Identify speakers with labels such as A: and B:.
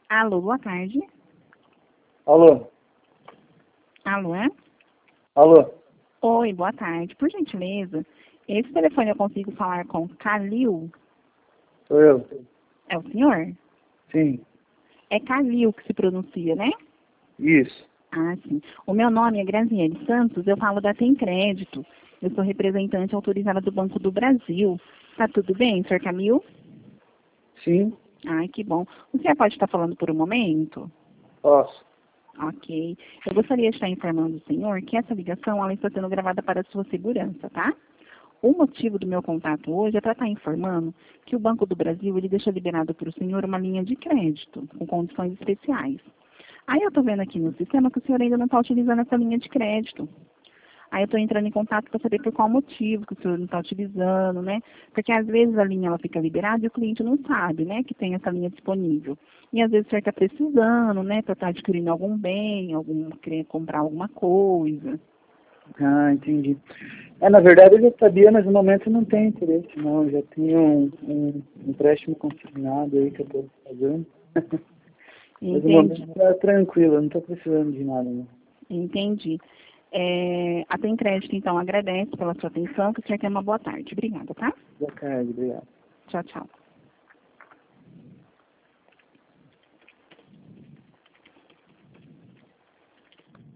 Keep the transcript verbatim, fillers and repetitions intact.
A: Alô, boa tarde.
B: Alô?
A: Alô, é?
B: Alô?
A: Oi, boa tarde. Por gentileza, esse telefone eu consigo falar com Calil?
B: Sou eu.
A: É o senhor?
B: Sim.
A: É Calil que se pronuncia, né?
B: Isso.
A: Ah, sim. O meu nome é Graziele Santos, eu falo da Tem Crédito. Eu sou representante autorizada do Banco do Brasil. Tá tudo bem, senhor Calil?
B: Sim.
A: Ai, que bom. O senhor pode estar falando por um momento?
B: Posso.
A: Ok. Eu gostaria de estar informando o senhor que essa ligação ela está sendo gravada para a sua segurança, tá? O motivo do meu contato hoje é para estar informando que o Banco do Brasil ele deixa liberado para o senhor uma linha de crédito com condições especiais. Aí eu estou vendo aqui no sistema que o senhor ainda não está utilizando essa linha de crédito. Aí eu estou entrando em contato para saber por qual motivo que o senhor não está utilizando, né? Porque às vezes a linha ela fica liberada e o cliente não sabe, né, que tem essa linha disponível. E às vezes o senhor está precisando, né, para estar adquirindo algum bem, algum, querer comprar alguma coisa.
B: Ah, entendi. É, na verdade eu já sabia, mas no momento não tem interesse, não. Eu já tinha um, um empréstimo consignado aí que eu estou fazendo. Mas no
A: Entendi.
B: momento tá tranquilo, eu não estou precisando de nada, não.
A: Entendi. É, a Tem Crédito, então, agradece pela sua atenção, que o senhor tenha uma boa tarde. Obrigada, tá?
B: Boa tarde, obrigado.
A: Tchau, tchau.